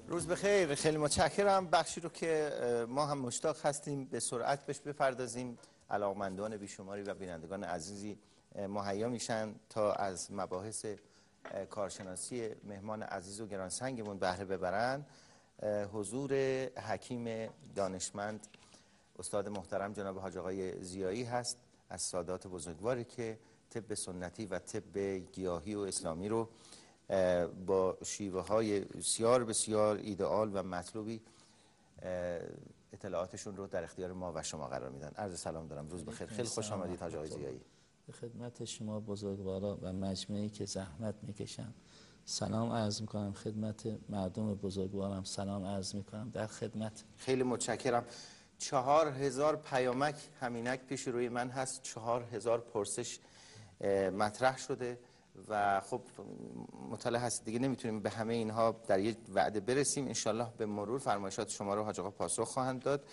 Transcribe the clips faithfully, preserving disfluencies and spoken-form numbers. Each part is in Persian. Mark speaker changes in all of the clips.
Speaker 1: روز بخیر، خیلی متشکرم. بخشی رو که ما هم مشتاق هستیم به سرعت بهش بپردازیم. علاقمندان بیشماری و بینندگان عزیزی مهیا میشن تا از مباحث کارشناسی مهمان عزیز و گرانسنگمون بهره ببرن. حضور حکیم دانشمند استاد محترم جناب حاج آقای ضیایی هست، از سادات بزرگواری که طب سنتی و طب گیاهی و اسلامی رو با شیوه های بسیار بسیار ایدئال و مطلوبی اطلاعاتشون رو در اختیار ما و شما قرار میدن. عرض سلام دارم. روز بخیر. خیلی خوش آمدید حاج آقای ضیایی.
Speaker 2: به خدمت شما بزرگوارا و مجمعی که زحمت میکشن سلام عرض میکنم. خدمت مردم بزرگوارم سلام عرض میکنم. در خدمت.
Speaker 1: خیلی متشکرم. چهار هزار پیامک همینک پیش روی من هست، چهار هزار پرسش مطرح شده و خب مطلع هست دیگه نمیتونیم به همه اینها در یک وعده برسیم. انشالله به مرور فرمایشات شما رو حاج آقا پاسخ خواهند داد.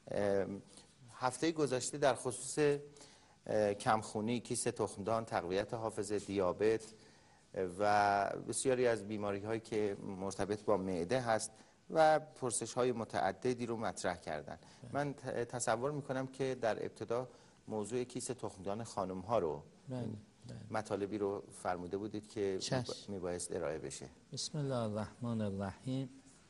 Speaker 1: هفته گذشته در خصوص کمخونی، کیست تخمدان، تقویت حافظه، دیابت و بسیاری از بیماری هایی که مرتبط با معده هست و پرسش های متعددی رو مطرح کردن. من تصور میکنم که در ابتدا موضوع کیست تخمدان خانم ها رو مطالبی رو فرموده بودید که میبایست ارائه بشه.
Speaker 2: بسم الله الرحمن الرحیم.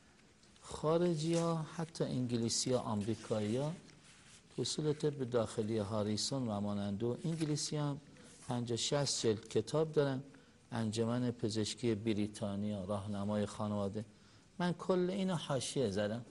Speaker 2: خارجی ها، حتی انگلیسی ها، آمریکایی ها، اصول طب داخلی هاریسون و مانندو انگلیسی هم پنجاه شصت جلد کتاب دارن. انجمن پزشکی بریتانیا، راهنمای خانواده. من کل اینو حاشیه زدم،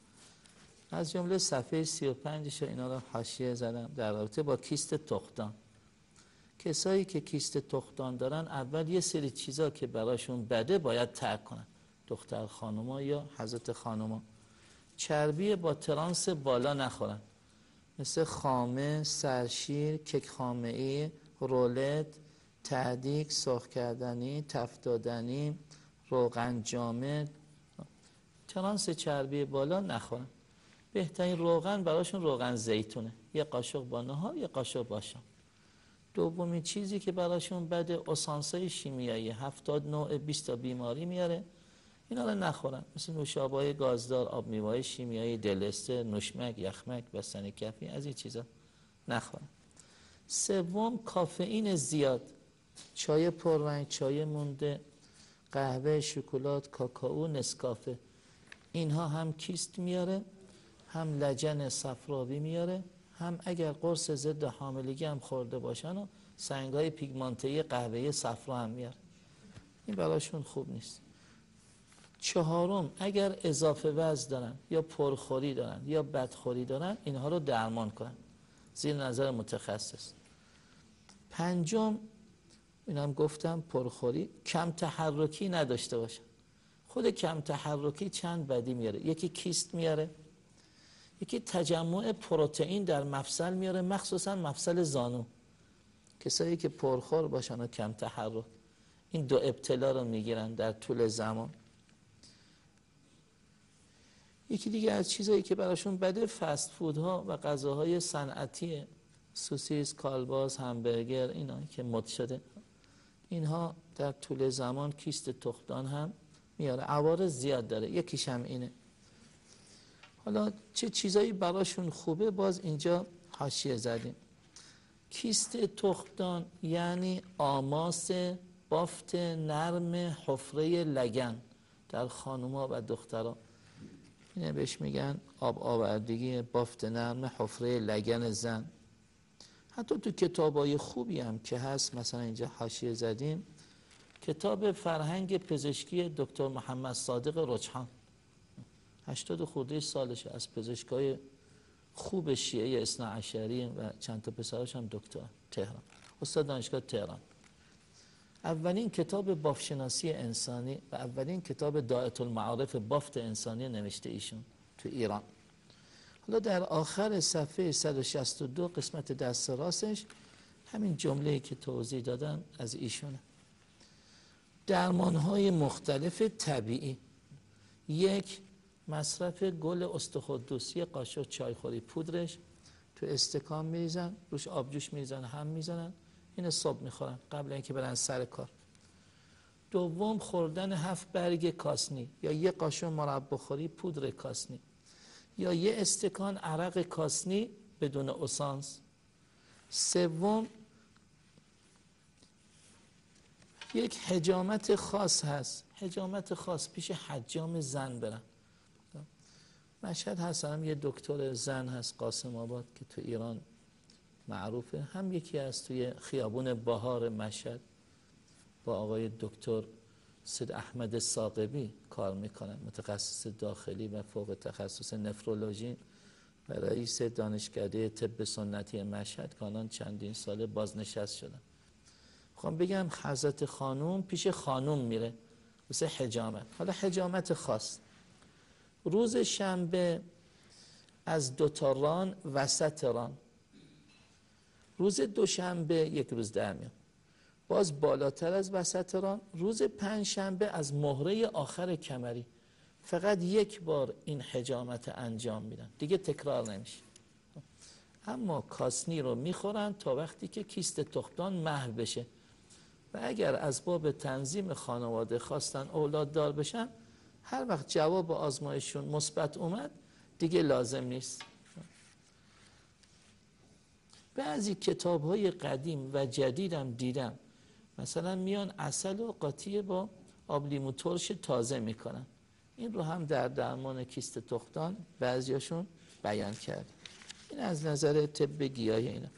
Speaker 2: از جمله صفحه سی و پنج اینا رو حاشیه زدم در رابطه با کیست تخمدان. کسایی که کیست تخمدان دارن اول یه سری چیزا که براشون بده باید ترک کنن. دختر خانوما یا حضرت خانوما چربی با ترانس بالا نخورن، مثل خامه، سرشیر، کیک خامه‌ای، رولت، تهدیگ، سرخ کردنی، تفت دادنی، روغن جامد. ترانس چربی بالا نخورن. بهترین روغن براشون روغن زیتونه، یه قاشق با نهار، یه قاشق با شام. دومین چیزی که براشون بده اسانسای شیمیایی، هفتاد نوع بیست تا بیماری میاره، اینا رو نخورن. مثل نوشابه‌های گازدار، آب میوه‌های شیمیایی، دلستر، نوشمک، یخمک، بستنی کفی، از این چیزا نخورن. سوم کافئین زیاد، چای پررنگ، چای مونده، قهوه، شکلات، کاکائو، نسکافه، اینها هم کیست میاره، هم لجن صفراوی میاره، هم اگر قرص ضد حاملگی هم خورده باشن و سنگای پیگمانته‌ای قهوه‌ای صفرا هم میاره. این براشون خوب نیست. چهارم اگر اضافه وزن دارن یا پرخوری دارن یا بدخوری دارن، اینها رو درمان کنن زیر نظر متخصص. پنجم اینم گفتم پرخوری، کم تحرکی نداشته باشن. خود کم تحرکی چند بدی میاره. یکی کیست میاره، یکی تجمع پروتئین در مفصل میاره، مخصوصا مفصل زانو. کسایی که پرخور باشن و کم تحرک، این دو ابتلا رو میگیرن در طول زمان. یکی دیگه از چیزایی که براشون بده فست فودها و غذاهای صنعتی، سوسیس، کالباس، همبرگر، اینا که مد شده، اینها در طول زمان کیست تخمدان هم میاره. عوارض زیاد داره، یکیش هم اینه. حالا چه چیزایی براشون خوبه، باز اینجا حاشیه زدیم. کیست تخمدان یعنی آماس بافت نرم حفره لگن در خانوما و دخترها. اینه بهش میگن آب آوردگی بافت نرم حفره لگن زن. حتی تو کتابای خوبی هم که هست، مثلا اینجا حاشیه زدیم کتاب فرهنگ پزشکی دکتر محمد صادق رجحان، هشتاد خورده سالشه، از پزشکای خوب شیعه اثنا عشری و چند تا پسرش هم دکتر تهران، استاد دانشگاه تهران. اولین کتاب بافتشناسی انسانی و اولین کتاب دائره المعارف بافت انسانی نوشته ایشون تو ایران. حالا در آخر صفحه صد و شصت و دو قسمت دست راستش همین جمله‌ای که توضیح دادم از ایشونه. درمان‌های مختلف طبیعی. یک، مصرف گل استخوان‌دوست، یه قاشق چایخوری پودرش تو استکان میریزن، روش آبجوش میریزن، هم میزنن، اینو صبح میخورن قبل اینکه برن سر کار. دوم خوردن هفت برگ کاسنی یا یه قاشق مربا خوری پودر کاسنی یا یه استکان عرق کاسنی بدون اسانس. سوم یک حجامت خاص هست، حجامت خاص پیش حجام زن برن. مشهد هست هم یه دکتر زن هست قاسم آباد که تو ایران معروفه، هم یکی از توی خیابون بهار مشهد با آقای دکتر سید احمد ساقبی کار میکنن، متخصص داخلی و فوق تخصص نفرولوژی و رئیس دانشکده طب سنتی مشهد که الان چندین ساله بازنشست شدن. خب بگم حضرت خانوم پیش خانوم میره واسه حجامت. حالا حجامت خاص روز شنبه از دو تا ران وسط ران، روز دوشنبه یک روز در میاد باز بالاتر از وسط ران، روز پنج شنبه از مهره آخر کمری. فقط یک بار این حجامت انجام میدن، دیگه تکرار نمیشه. اما کاسنی رو میخورن تا وقتی که کیست تخمدان محو بشه و اگر از باب تنظیم خانواده خواستن اولاد دار بشن، هر وقت جواب آزمایششون مثبت اومد دیگه لازم نیست. بعضی کتاب‌های قدیم و جدیدم دیدم مثلا میان عسل و قاطی با آب لیمو ترش تازه میکنن، این رو هم در درمان کیست تخمدان بعضیاشون بیان کرد. این از نظر طب گیاهی اینا.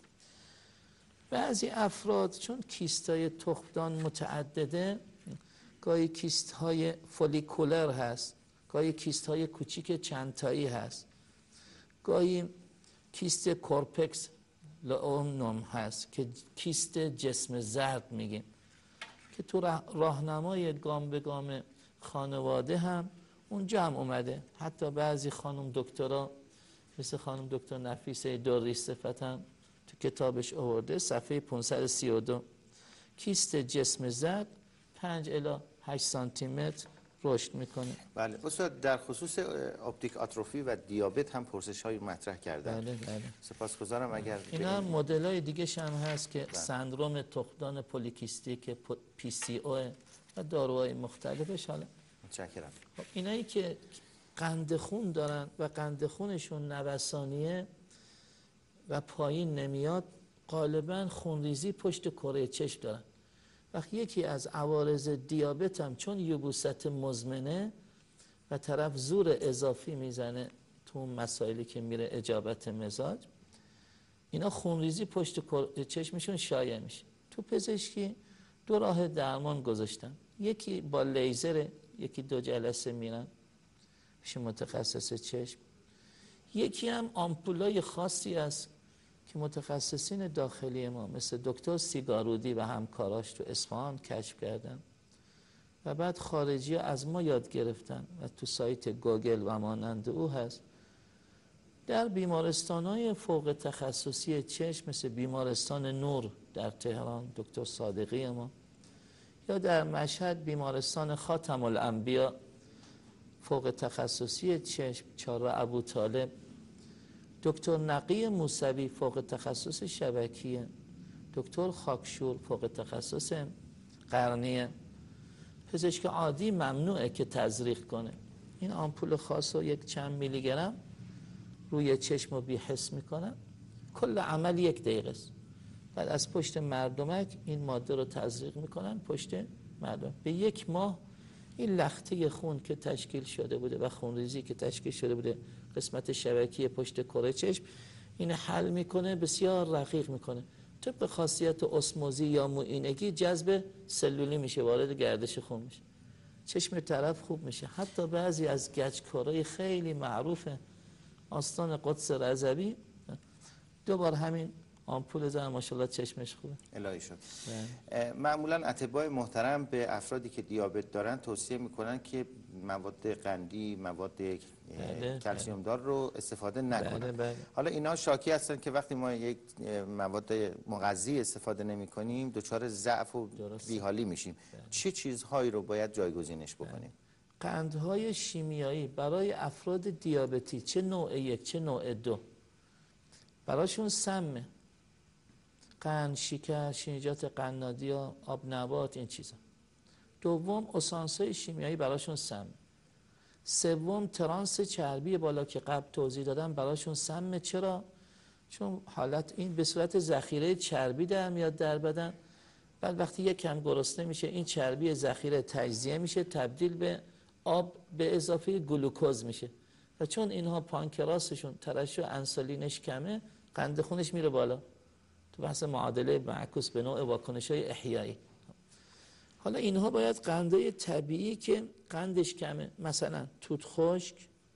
Speaker 2: بعضی افراد چون کیست‌های تخمدان متعدده، گاهی کیست‌های فولیکولر هست، گاهی کیست‌های کوچیک چندتایی هست، گاهی کیست کورپکس لئومنوم هست که کیست جسم زرد میگیم، که تو راهنمای گام به گام خانواده هم اونجا هم اومده. حتی بعضی خانم دکترها مثل خانم دکتر نفیسه دوری صفت هم تو کتابش آورده صفحه پانصد و سی و دو، کیست جسم زرد پنج الی هشت سانتی متر رشد میکنه.
Speaker 1: بله استاد، در خصوص اپتیک آتروفی و دیابت هم پرسش های مطرح کردن.
Speaker 2: بله بله.
Speaker 1: سپاسگزارم. اگر
Speaker 2: اینا هم مدل های دیگه هم هست که سندروم تخمدان پولیکیستیک پی سی او و داروهای مختلفش. حالا
Speaker 1: متشکرم.
Speaker 2: خب اینایی که قند خون دارن و قند خونشون نوسانیه و پایین نمیاد، غالبا خونریزی پشت کره چشم دارن. وقتی یکی از عوارض دیابت هم چون یبوست مزمنه و طرف زور اضافی میزنه تو مسائلی که میره اجابت مزاج، اینا خونریزی پشت چشمشون شایع میشه. تو پزشکی دو راه درمان گذاشتن، یکی با لیزر، یکی دو جلسه میرن پیش متخصص چشم، یکی هم آمپولای خاصی است که متخصصین داخلی ما مثل دکتر سیگارودی و همکاراش تو اصفهان کشف کردن و بعد خارجی ها از ما یاد گرفتن و تو سایت گوگل و مانند او هست. در بیمارستان‌های فوق تخصصی چشم مثل بیمارستان نور در تهران دکتر صادقی ما، یا در مشهد بیمارستان خاتم الانبیا فوق تخصصی چشم چهارراه ابوطالب، دکتر نقی موسوی فوق تخصص شبکیه، دکتر خاکشور فوق تخصص قرنیه. پزشک عادی ممنوعه که تزریق کنه. این آمپول خاص رو یک چند میلی گرم روی چشم رو بی‌حس میکنن، کل عمل یک دقیقه است. بعد از پشت مردمک این ماده رو تزریق میکنن پشت مردم. به یک ماه این لخته خون که تشکیل شده بوده و خونریزی که تشکیل شده بوده قسمت شبکی پشت کره چشم، این حل میکنه، بسیار رقیق میکنه. طبق خاصیت اسموزی یا معینگی جذب سلولی میشه، وارد گردش خون میشه، چشم طرف خوب میشه. حتی بعضی از گچکارای خیلی معروف آستان قدس رضوی دوبار همین آمپول زن ماشاءالله چشمش خوبه.
Speaker 1: الهی شد. معمولا اطباء محترم به افرادی که دیابت دارن توصیه میکنن که مواد قندی، مواد
Speaker 2: بله،
Speaker 1: کلسیم دار رو استفاده نکنن.
Speaker 2: بله، بله.
Speaker 1: حالا اینا شاکی هستن که وقتی ما یک مواد مغذی استفاده نمی کنیم دچار ضعف و بیحالی میشیم. بله. چه چیزهایی رو باید جایگزینش بکنیم؟
Speaker 2: قندهای شیمیایی برای افراد دیابتی چه نوع یک چه نوع دو براشون سمه. قند، شکر، شیرینیجات قنادی، آب نبات، این چیزا. دوم اسانس‌های شیمیایی براشون سم. سوم ترانس چربی بالا که قبل توضیح دادم براشون سمه. چرا؟ چون حالت این به صورت ذخیره چربی در میاد در بدن، بعد وقتی یک کم گرسنه میشه این چربی ذخیره تجزیه میشه تبدیل به آب به اضافه گلوکوز میشه و چون اینها پانکراسشون ترشح انسولینش کمه قند خونش میره بالا. تو بحث معادله معکوس به نوع واکنش‌های احیایی. حالا اینها باید قندهای طبیعی که قندش کمه، مثلا توت خشک،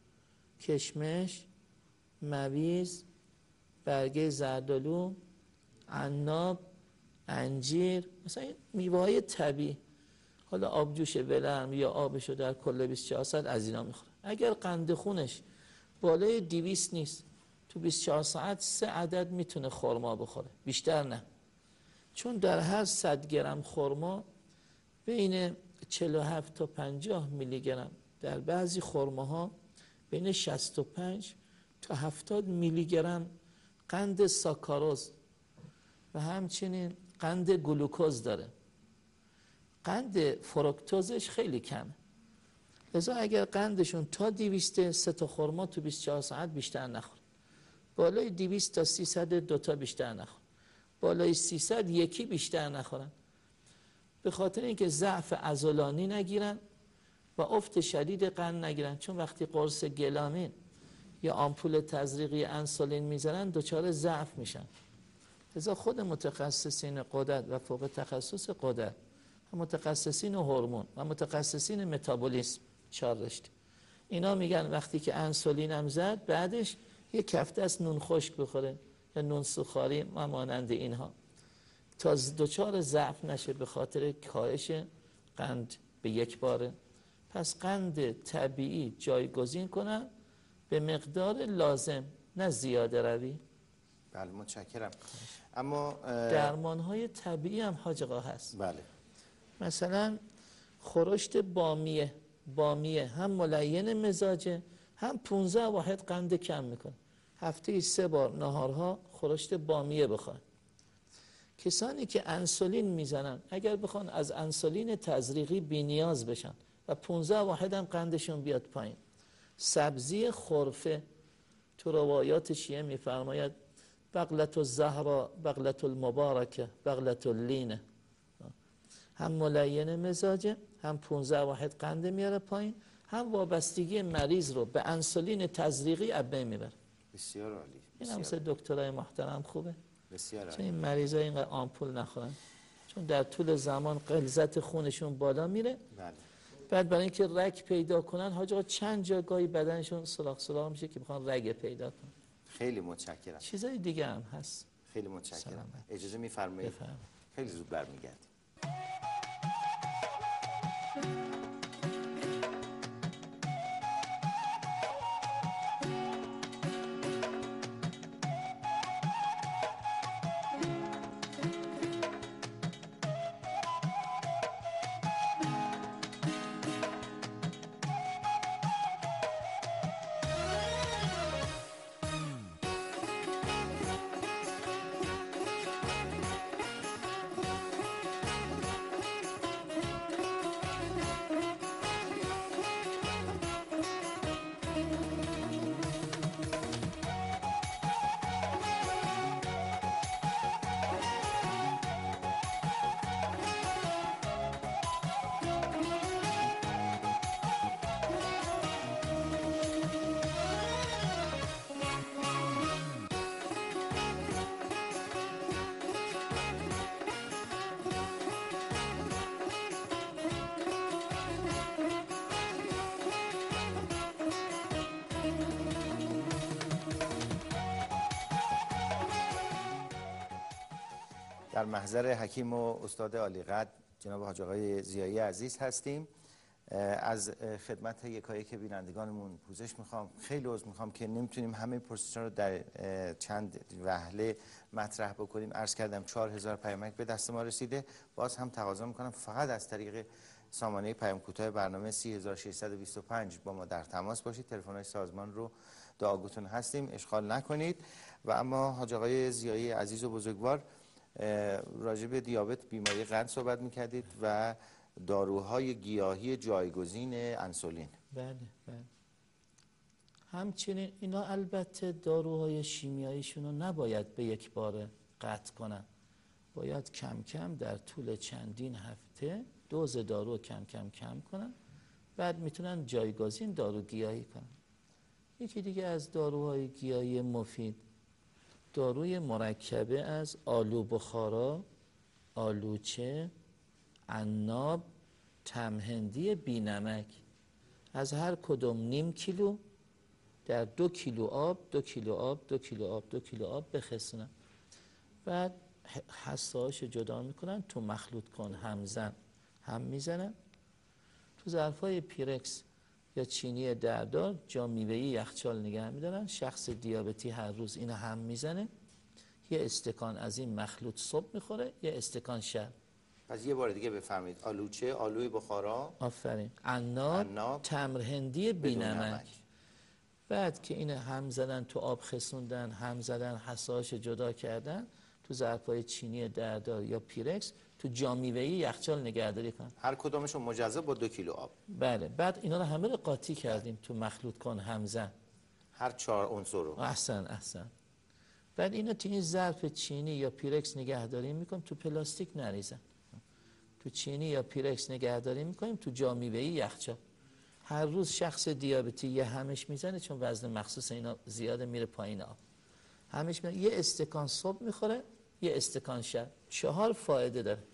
Speaker 2: کشمش، مویز، برگه زردالو، عناب، انجیر، مثلا این میوه‌های طبیعی. حالا آبجوش ولرم یا آبشو در کل بیست و چهار ساعت از اینا میخوره. اگر قند خونش بالای دویست نیست تو بیست و چهار ساعت سه عدد میتونه خرما بخوره، بیشتر نه. چون در هر صد گرم خرما بین چهل و هفت تا پنجاه میلی گرم، در بعضی خرماها بین شصت و پنج تا هفتاد میلی گرم قند ساکاروز و همچنین قند گلوکوز داره. قند فرکتوزش خیلی کمه. لذا اگر قندشون تا دویست، سه تا خرما تو بیست و چهار ساعت بیشتر نخور. بالای دویست تا سیصد دو تا بیشتر نخور. بالای سیصد یکی بیشتر نخورن. به خاطر اینکه ضعف عضلانی نگیرن و افت شدید قند نگیرن. چون وقتی قرص گلامین یا آمپول تزریقی انسولین میزنن دچار ضعف میشن. لذا خود متخصصین غدد و فوق تخصص غدد و متخصصین هورمون و متخصصین متابولیسم چهار رشته اینا میگن وقتی که انسولین هم زد بعدش یک کفته از نون خشک بخوره یا نون سوخاری و مانند اینها تا دچار ضعف نشه به خاطر کاهش قند به یک باره. پس قند طبیعی جایگزین کنن به مقدار لازم، نه زیاده روی.
Speaker 1: بله متشکرم. اما
Speaker 2: درمان های طبیعی هم حاج آقا هست.
Speaker 1: بله.
Speaker 2: مثلا خورشت بامیه بامیه هم ملین مزاجه هم پانزده واحد قند کم میکنه. هفته سه بار نهارها خورشت بامیه بخوان. کسانی که انسولین میزنن اگر بخوان از انسولین تزریقی بی نیاز بشن و پانزده واحد هم قندشون بیاد پایین، سبزی خرفه تو روایات شیعه میفرماید بغلت الزهرا بغلت المبارکه بغلت اللینه، هم ملین مزاجه هم پانزده واحد قند میاره پایین، هم وابستگی مریض رو به انسولین تزریقی از بین میبره.
Speaker 1: بسیار عالی.
Speaker 2: این هم سه دکترای محترم خوبه.
Speaker 1: بسیار عالی.
Speaker 2: چون این مریضا اینقدر آمپول نخورن چون در طول زمان غلظت خونشون بالا میره.
Speaker 1: بله.
Speaker 2: بعد برای اینکه رگ پیدا کنن حاج آقا چند جاگاهی بدنشون سلاخ سلاخ میشه که میخوان رگ پیدا کنن.
Speaker 1: خیلی متشکرم.
Speaker 2: چیزای دیگه هم هست.
Speaker 1: خیلی متشکرم.
Speaker 2: سلامت.
Speaker 1: اجازه میفرمایید؟
Speaker 2: بفرمایید.
Speaker 1: خیلی زود برمیگردیم. در محضر حکیم و استاد عالیقدر جناب حاج آقای ضیایی عزیز هستیم. از خدمت یکایک بینندگانمون پوزش میخوام، خیلی عذر میخوام که نمیتونیم همه پرسش‌ها رو در چند وهله مطرح بکنیم. عرض کردم چهار هزار پیامک به دست ما رسیده. باز هم تقاضا میکنم فقط از طریق سامانه پیام کوتاه برنامه سی هزار و ششصد و بیست و پنج با ما در تماس باشید. تلفن‌های سازمان رو دعاگوتون هستیم، اشغال نکنید. و اما حاج آقای ضیایی عزیز و بزرگوار راجع به دیابت بیماری قند صحبت میکردید و داروهای گیاهی جایگزین انسولین.
Speaker 2: بله بله. همچنین اینا البته داروهای شیمیاییشون رو نباید به یک باره قطع کنن، باید کم کم در طول چندین هفته دوز دارو کم کم کم کنن، بعد میتونن جایگزین دارو گیاهی کنن. یکی دیگه از داروهای گیاهی مفید داروی مرکبه از آلو بخارا، آلوچه، عناب، تمهندی بینمک، از هر کدوم نیم کیلو در دو کیلو آب دو کیلو آب دو کیلو آب دو کیلو آب بخسونن، بعد حساش جدا میکنن، تو مخلوط کن همزن هم میزنن، تو ظرفای پیرکس یا چینی دردار جا میوه‌ای یخچال نگه میدارن. شخص دیابتی هر روز اینو هم میزنه، یه استکان از این مخلوط صبح میخوره، یه استکان شب.
Speaker 1: پس یه بار دیگه بفهمید، آلوچه، آلوی بخارا،
Speaker 2: آفرین، عناب، تمر هندی بینمک. بعد که این هم زدن تو آب خسوندن، هم زدن حساش جدا کردن، تو ظرفای چینی دردار یا پیرکس تو جام میوه‌ای یخچال نگهداری کن.
Speaker 1: هر کدومشون مجزا با دو کیلو آب.
Speaker 2: بله. بعد اینا رو همه رو قاطی کردیم تو مخلوط کن همزن،
Speaker 1: هر چهار عنصر رو.
Speaker 2: احسن احسن. بعد اینا تو این ظرف چینی یا پیرکس نگهداری میکنیم، تو پلاستیک نریزن، تو چینی یا پیرکس نگهداری میکنیم، تو جام میوه‌ای یخچال. هر روز شخص دیابتی یه همش میزنه، چون وزن مخصوص اینا زیاده میره پایین آب، همش میزنه. یه استکان صبح میخوره، یه استکان شب. چهار فایده داره.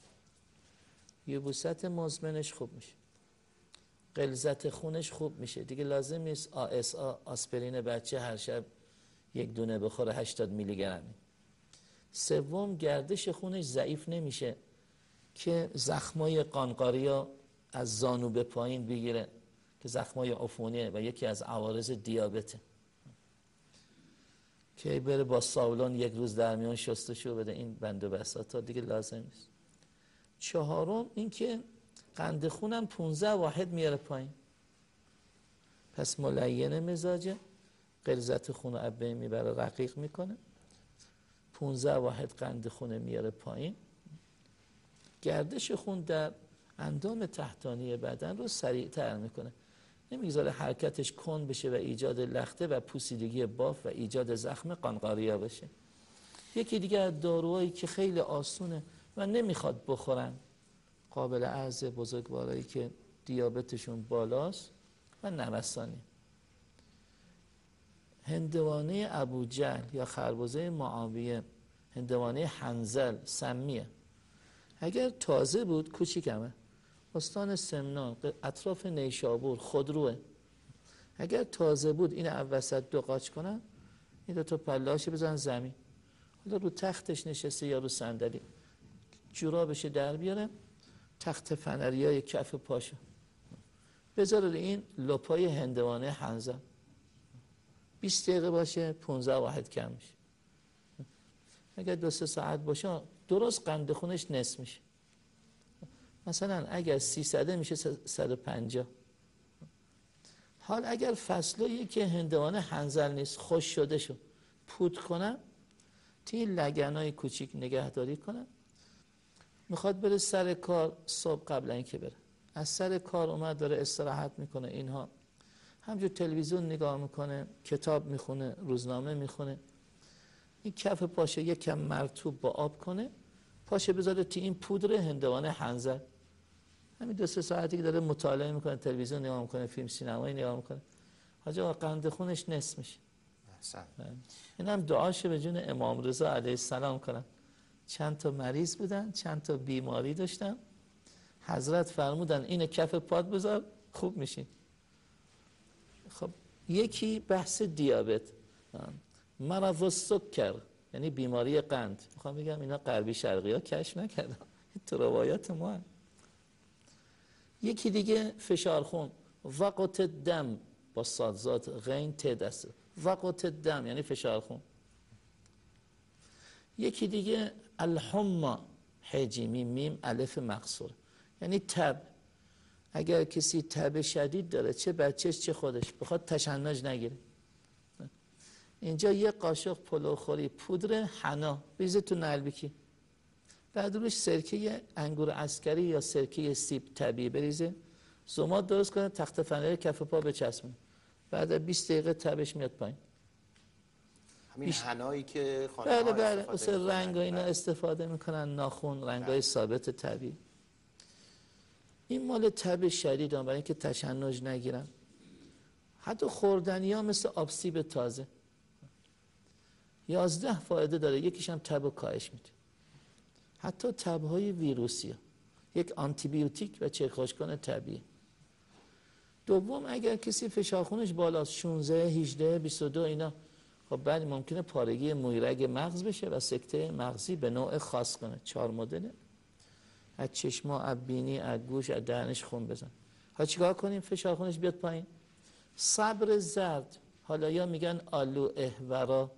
Speaker 2: یبوست مزمنش خوب میشه، غلظت خونش خوب میشه، دیگه لازم نیست آ اس آ آسپرین بچه هر شب یک دونه بخوره هشتاد میلی گرمی. سوم، گردش خونش ضعیف نمیشه که زخمای قانقاریا از زانو به پایین بگیره که زخمای عفونیه و یکی از عوارض دیابته، که بره با ساولون یک روز در میان شستشو بده. این بند و بساطا دیگه لازم نیست. چهارم این که قند خونم پونزده واحد میاره پایین، پس ملین مزاجه، غلظت خون رو از بین میبره، رقیق میکنه. پونزده واحد قند خون میاره پایین. گردش خون در اندام تحتانی بدن رو سریعتر میکنه، نمیگذاره حرکتش کند بشه و ایجاد لخته و پوسیدگی باف و ایجاد زخم قانقاریا بشه. یکی دیگه از داروهایی که خیلی آسونه و نمیخواد بخورن قابل عرض بزرگوارایی که دیابتشون بالاست و نوسانی، هندوانه ابوجهل یا خربزه معاویه، هندوانه حنظل سمیه. اگر تازه بود کوچیکمه، استان سمنان اطراف نیشابور خودروه. اگر تازه بود این وسط دو قاچ کنن، این دو تا پله‌اشو بزن زمین، حالا رو تختش نشسته یا رو صندلی، جورابش در بیاره، تخت فنریای کف پاشو بذاره این لپای هندوانه حنظل، بیست دقیقه باشه پونزده واحد کم میشه. اگر دو سه ساعت باشه درست قند خونش نصف میشه. مثلا اگر سیصد میشه صد و پنجاه. حال اگر فصلایی که هندوانه حنظل نیست خوش شده شو پودر کنم، تی لگنای کوچیک نگهداری کنم. میخواد بره سر کار صبح، قبل اینکه بره از سر کار اومد داره استراحت میکنه، اینها همجور تلویزیون نگاه میکنه، کتاب میخونه، روزنامه میخونه، این کف پاشه یک کم مرطوب با آب کنه، پاشه بذاره تی این پودر هندوانه حنظل. همین دو سه ساعتی که داره مطالعه میکنه، تلویزیون نگاه میکنه، فیلم سینمایی نگاه میکنه، حاجی آقا قند خونش نصف میشه.
Speaker 1: احسن.
Speaker 2: این هم دعاشه به جون امام رضا علیه السلام کنن. چند تا مریض بودن، چند تا بیماری داشتن، حضرت فرمودن این کف پات بذار خوب میشین. خب یکی بحث دیابت، مرض السکر یعنی بیماری قند. میخوام بگم اینا غربی شرقی ها کشف نکردن، تو روایات ما هم. یکی دیگه فشار خون، وقت دم با صادزات غین ت دسته، وقت دم یعنی فشار خون. یکی دیگه الحما حجیمی میم الف مقصور یعنی تب. اگر کسی تب شدید داره، چه بچهش چه خودش، بخواد تشنج نگیره، اینجا یه قاشق پلوخوری پودر حنا ریزه تو نلبیکی، بعد روش سرکه انگور عسکری یا سرکه سیب طبیعی بریزه، زماد درست کنه، تخت فنری کف پا بچسبونه، بعد بیست دقیقه تبش میاد پایین.
Speaker 1: همین بیش... حنایی که خانم
Speaker 2: بله بله واسه رنگ و اینا استفاده میکنن، ناخن، رنگای ثابت طبیعی. این مال تب شدید هم برای اینکه تشنج نگیرن. حتی خوردنی ها مثل آبسیب تازه یازده فایده داره، یکیش هم تب و کاهش میده. حتی تب های ویروسی ها. یک آنتی بیوتیک و چرخاشکن طبیعی. دوم اگر کسی فشار خونش بالاست شانزده، هجده، بیست و دو اینا، خب بعد ممکنه پارگی مویرگ مغز بشه و سکته مغزی به نوع خاص کنه. چهار مدله، از چشما، از بینی، از گوش، از دهنش خون بزن. ها چیکار کنیم فشار خونش بیاد پایین؟ صبر زرد، حالا یا میگن آلو احورا،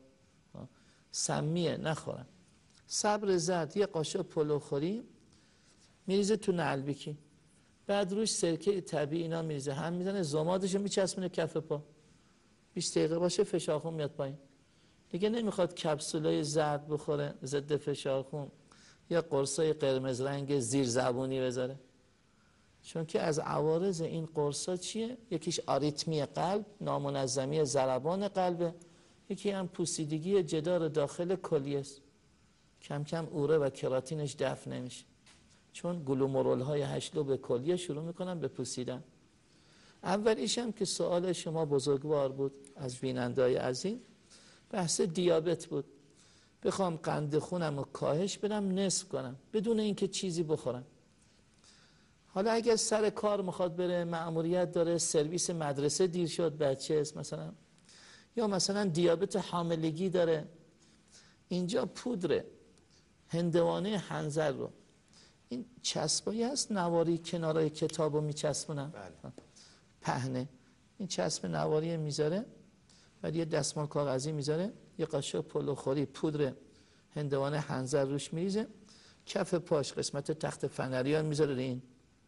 Speaker 2: سمیه نخورن. صبر زرد یه قاشق پلو خوری میریزه تو نعلبیکی، بعد روش سرکه طبیعی اینا میریزه، هم میزنه زمادشو میچسبونه کف پا، بیست دقیقه باشه فشار خون میاد پایین. دیگه نمیخواد کپسولای زرد بخوره ضد فشار خون یا قرصای قرمز رنگ زیر زبونی بذاره، چون که از عوارض این قرصا چیه؟ یکیش آریتمی قلب، نامنظمی ضربان قلب، یکی هم پوسیدگی جدار داخل کلیه است. کم کم اوره و کراتینش دفع نمیشه، چون گلومرول های هشت لوب کلیه شروع میکنن به پوسیدن. اولیش هم که سوال شما بزرگوار بود از بینندای عزیز، بحث دیابت بود. بخوام قند خونم رو کاهش بدم، نصف کنم بدون اینکه چیزی بخورم. حالا اگر سر کار میخواد بره، مأموریت داره، سرویس مدرسه دیر شد، بچه است مثلا، یا مثلا دیابت حاملگی داره، اینجا پودر هندوانه حنظل رو، این چسبایی هست نواری کنارای کتاب رو میچسبونن،
Speaker 1: بله.
Speaker 2: پهنه، این چسب نواری میذاره، بعد یه دستمال کاغذی میذاره، یه قاشق پلوخوری پودر هندوانه حنظل روش میریزه، کف پاش قسمت تخت فنریان میذاره، این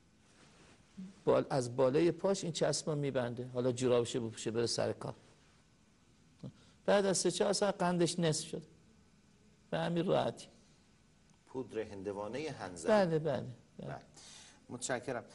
Speaker 2: بال از بالای پاش این چسب رو میبنده، حالا جورابش بپوشه بره سر کار. بعد از سه چهار ساعت قندش نصف شد به همین راحتی.
Speaker 1: پودر هندوانه حنظل.
Speaker 2: بله بله, بله.
Speaker 1: بله. متشکرم.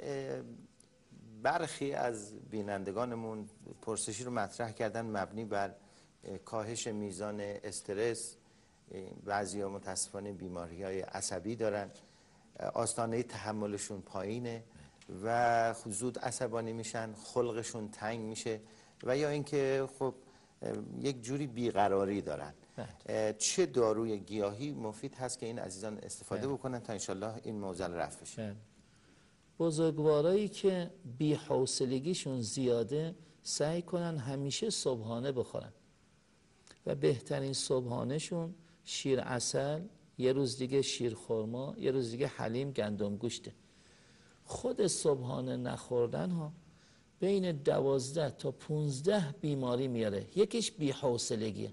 Speaker 1: برخی از بینندگانمون پرسشی رو مطرح کردن مبنی بر کاهش میزان استرس. بعضیا متاسفانه بیماری‌های عصبی دارن، آستانه تحملشون پایینه و زود عصبانی میشن، خلقشون تنگ میشه و یا اینکه خب یک جوری بیقراری دارن. بله. چه داروی گیاهی مفید هست که این عزیزان استفاده بله. بکنن تا انشالله این موزل رفع بشه؟ بله.
Speaker 2: بزرگوارایی که بی‌حوصلگیشون زیاده سعی کنن همیشه صبحانه بخورن و بهترین صبحانهشون شیر عسل، یه روز دیگه شیر خرما، یه روز دیگه حلیم گندم گوشته. خود صبحانه نخوردن ها بین دوازده تا پونزده بیماری میاره. یکیش بی‌حوصلگیه.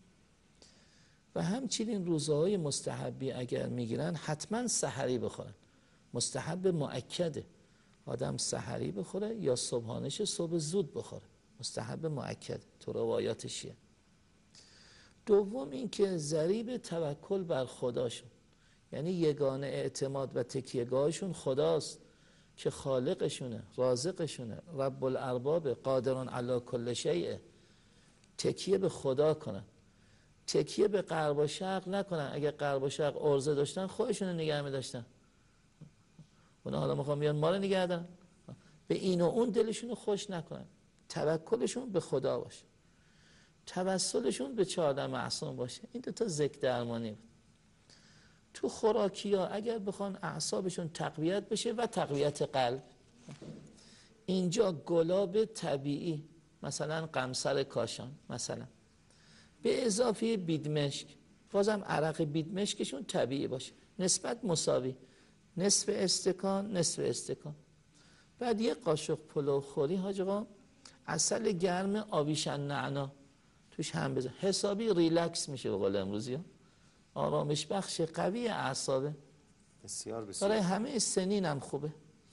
Speaker 2: و همچنین روزهای مستحبی اگر میگیرن حتما سحری بخورن. مستحب مؤکده آدم سحری بخوره یا صبحانش صبح زود بخوره، مستحب مؤکد تو روایات شیعه. دوم این که ضریب توکل بر خداشون، یعنی یگانه اعتماد و تکیهگاهشون خداست که خالقشونه، رازقشونه، رب الارباب، قادران علی کل شیء. تکیه به خدا کنن، تکیه به غرب و شرق نکنن. اگه غرب و شرق عرضه داشتن خودشون نگه می داشتن، اونا حالا میخوام بیان ما رو نگه دارن. به این و اون دلشون رو خوش نکنن، توکلشون به خدا باشه، توسلشون به چهارده معصوم باشه. این دو تا ذکر درمانی بود. تو خوراکی ها اگر بخوان اعصابشون تقویت بشه و تقویت قلب، اینجا گلاب طبیعی مثلا قمصر کاشان مثلا به اضافه بیدمشک، بازم عرق بیدمشکشون طبیعی باشه، نسبت مساوی، نصف استکان نصف استکان. بعد یه قاشق پلو خوری حاج آقا عسل گرم آویشن نعنا توش هم بزن، حسابی ریلکس میشه به قول امروزی ها، آرامش بخش، قوی اعصابه،
Speaker 1: بسیار بسیار.
Speaker 2: برای همه سنین هم خوبه.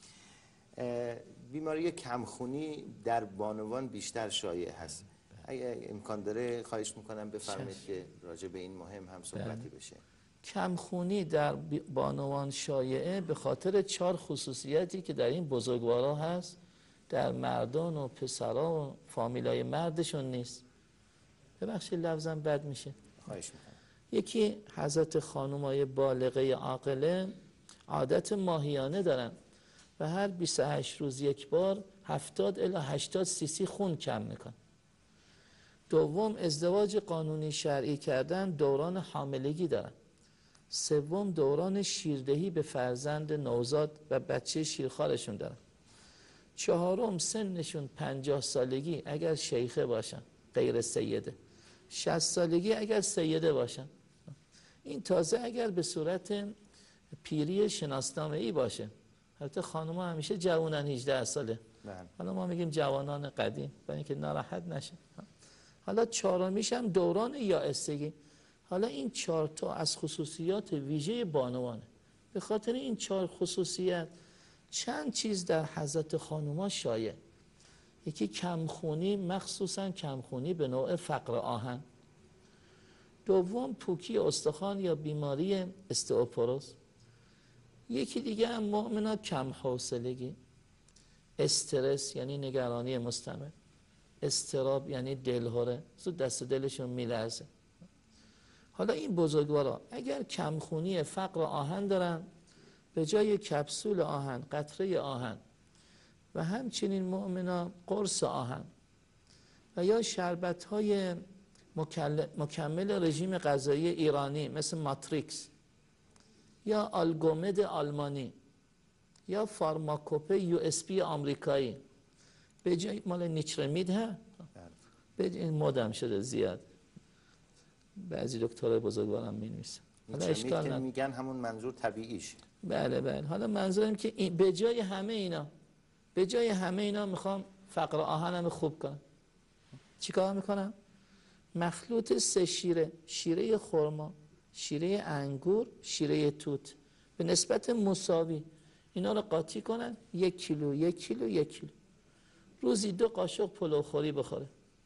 Speaker 1: بیماری کمخونی در بانوان بیشتر شایع هست. اگه امکان داره خواهش میکنم بفرمایید که راجع به این مهم هم صحبتی بشه.
Speaker 2: کمخونی در بانوان شایعه به خاطر چهار خصوصیتی که در این بزرگوارا هست، در مردان و پسرا و فامیلای مردشون نیست. ببخشید لفظم بد میشه.
Speaker 1: خواهش میکنم.
Speaker 2: یکی حضرت خانمای بالغه عاقله عادت ماهیانه دارن و هر بیست و هشت روز یک بار هفتاد الی هشتاد سی سی خون کم میکن. دوم ازدواج قانونی شرعی کردن دوران حاملگی دارن. سوم دوران شیردهی به فرزند نوزاد و بچه شیرخوارشون دارن. چهارم سنشون پنجاه سالگی اگر شیخه باشن غیر سیده، شصت سالگی اگر سیده باشن. این تازه اگر به صورت پیری شناسنامه‌ای باشه. البته خانم‌ها همیشه جوانن هجده ساله.
Speaker 1: بله.
Speaker 2: حالا ما میگیم جوانان قدیم برای اینکه ناراحت نشه. حالا چهارمیش هم دوران یائسگی. حالا این چهار تا از خصوصیات ویژه بانوانه. به خاطر این چهار خصوصیت چند چیز در حضرت خانوما شایع. یکی کمخونی، مخصوصا کمخونی به نوع فقر آهن. دوم پوکی استخوان یا بیماری استئوپوروز. یکی دیگه هم مؤمنات کم حوصلگی، استرس یعنی نگرانی مستمر، استراب یعنی دلهره، زود دست دلشون میلرزه. حالا این بزرگوارا اگر کمخونی فقر آهن دارن، به جای کپسول آهن قطره آهن و همچنین مؤمنا قرص آهن و یا شربت های مکمل رژیم غذایی ایرانی مثل ماتریکس یا آلگومد آلمانی یا فارماکوپه یو اس پی آمریکایی، به جای مال نیچرمید ها، به جای مدام شده زیاد، بعضی دکترای بزرگوارم می نویسن
Speaker 1: نیچرمید که میگن همون منظور طبیعیش.
Speaker 2: بله بله. حالا منظورم که این به جای همه اینا به جای همه اینا میخوام فقر آهنم خوب کنم. چیکار میکنم؟ مخلوط سه شیره، شیره خرما، شیره انگور، شیره توت به نسبت مساوی اینا رو قاطی کنن، یک کیلو یک کیلو یک کیلو، روزی دو قاشق پلوخوری بخوره.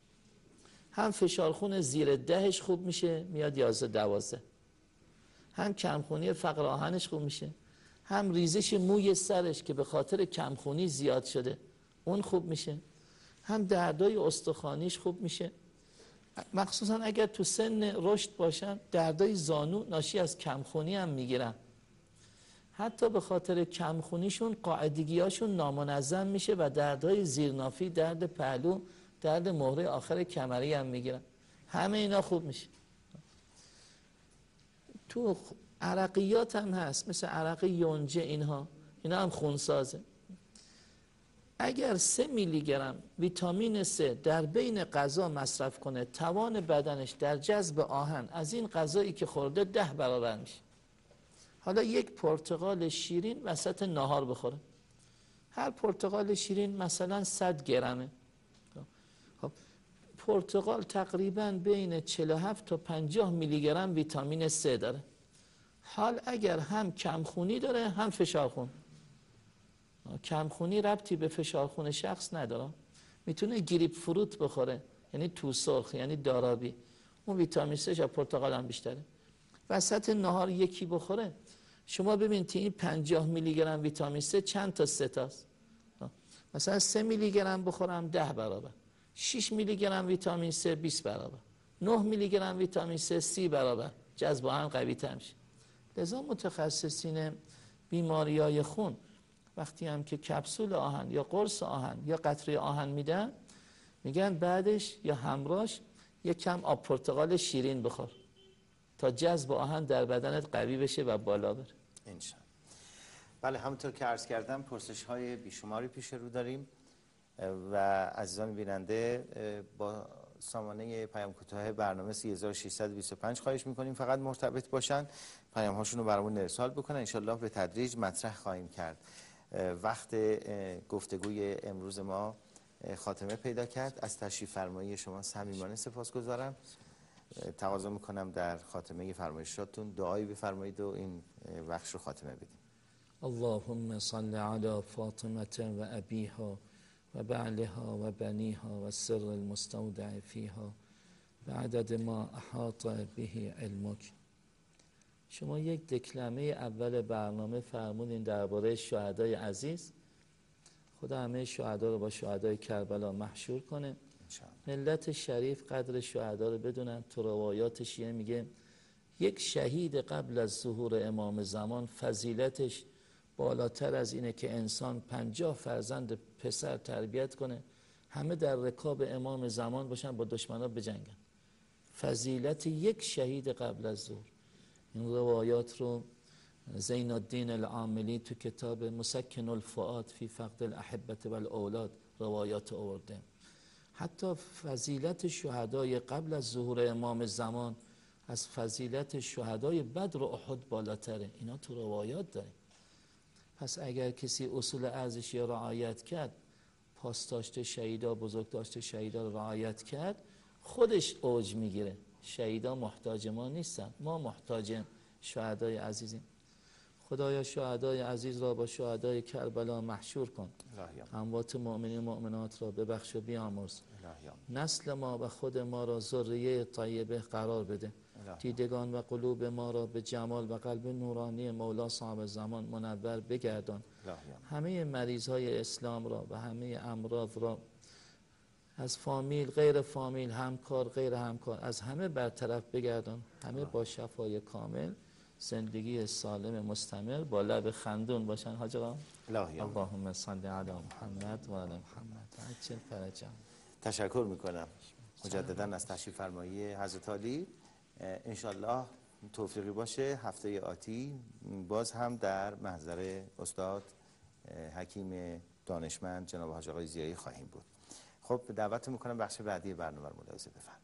Speaker 2: هم فشار خون زیر دهش خوب میشه، میاد یازده دوازده. هم کمخونی فقر آهنش خوب میشه، هم ریزش موی سرش که به خاطر کمخونی زیاد شده اون خوب میشه، هم دردای استخوانیش خوب میشه. مخصوصا اگر تو سن رشد باشن دردای زانو ناشی از کمخونی هم میگیرن. حتی به خاطر کمخونیشون قاعدگیاشون نامنظم میشه و دردهای زیرنافی، درد پهلو، درد مهره آخر کمری هم میگیرن. همه اینا خوب میشه. تو عرقیات هم هست مثل عرق یونجه، اینها اینا هم خونسازه. اگر سه میلی گرم ویتامین سه در بین غذا مصرف کنه، توان بدنش در جذب آهن از این غذایی که خورده ده برابر میشه. حالا یک پرتقال شیرین وسط نهار بخوره، هر پرتقال شیرین مثلا صد گرمه. خب پرتقال تقریبا بین چهل و هفت تا پنجاه میلی گرم ویتامین سه داره. حال اگر هم کمخونی داره هم فشارخون. کمخونی ربطی به فشارخون شخص نداره. میتونه گریپ فروت بخوره، یعنی تو سرخ، یعنی دارابی، اون ویتامین سه از پرتقال هم بیشتره. وسط نهار یکی بخوره، شما ببینید این پنجاه میلی گرم ویتامین سه چند تا سه تاست. مثلا سه میلی گرم بخورم ده برابر، شش میلی گرم ویتامین سه بیست برابر، نه میلی گرم ویتامین سه سی برابر، جذب آهن قوی تر میشه. لذا متخصصین بیماریای خون وقتی هم که کپسول آهن یا قرص آهن یا قطره آهن میدن، میگن بعدش یا همراهش یک کم آب پرتقال شیرین بخور تا جذب آهن در بدنت قوی بشه و بالا بره.
Speaker 1: انشاءالله. بله، همونطور که عرض کردم پرسش های بیشماری پیش رو داریم و عزیزان بیننده با سامانه پیام کوتاه برنامه سه هزار و ششصد و بیست و پنج خواهش میکنیم فقط مرتبط باشن، پیام هاشون رو برامون ارسال بکنن، انشالله به تدریج مطرح خواهیم کرد. وقت گفتگوی امروز ما خاتمه پیدا کرد. از تشریف فرمایی شما صمیمانه سپاسگزارم. تقاضا میکنم در خاتمه فرمایشاتون دعایی بفرمایید و این بخش رو خاتمه بدیم.
Speaker 2: اللهم صل علی فاطمه و ابیها و بعلها و بنیها و سر المستودع فیها و عدد ما احاط به علمک. شما یک دکلمه اول برنامه فرمودین درباره شهدای عزیز. خدا همه شهدا رو با شهدای کربلا محشور کنه. ملت شریف قدر شهدا رو بدونن. تو روایات شیعه میگه یک شهید قبل از ظهور امام زمان فضیلتش بالاتر از اینه که انسان پنجاه فرزند پسر تربیت کنه، همه در رکاب امام زمان باشن، با دشمنا بجنگن. فضیلت یک شهید قبل از ظهور. این روایات رو زین الدین العاملی تو کتاب مسکن الفؤاد فی فقد الاحبه والاولاد روایات آورده. حتی فضیلت شهدای قبل از ظهور امام زمان از فضیلت شهدای بدر و احد بالاتره. اینا تو روایات داره. پس اگر کسی اصول ارزشی را رعایت کرد، پاسداشت شهیدا، بزرگداشت شهیدا را رعایت کرد، خودش اوج میگیره. شهیدا محتاج ما نیستن، ما محتاج شهدای عزیزیم. خدایا شهدای عزیز را با شهدای کربلا محشور کن. اموات مؤمنین و مؤمنات را ببخش و بیامرز. نسل ما و خود ما را ذریه طیبه قرار بده. دیدگان و قلوب ما را به جمال و قلب نورانی مولا صاحب زمان منور بگردان. همه مریض های اسلام را و همه امراض را از فامیل، غیر فامیل، همکار، غیر همکار، از همه برطرف بگردان. همه با شفای کامل، زندگی سالم مستمر، با لب خندون باشن. حاج آقا اللهم صل علی محمد و علی محمد. چه فرجم.
Speaker 1: تشکر میکنم مجددا از تشریف فرمایی حضرت عالی. انشالله توفیقی باشه هفته آتی باز هم در محضر استاد حکیم دانشمند جناب حاج آقای ضیایی خواهیم بود. خب دعوت میکنم بخش بعدی برنامه رو ملاحظه بفرمایید.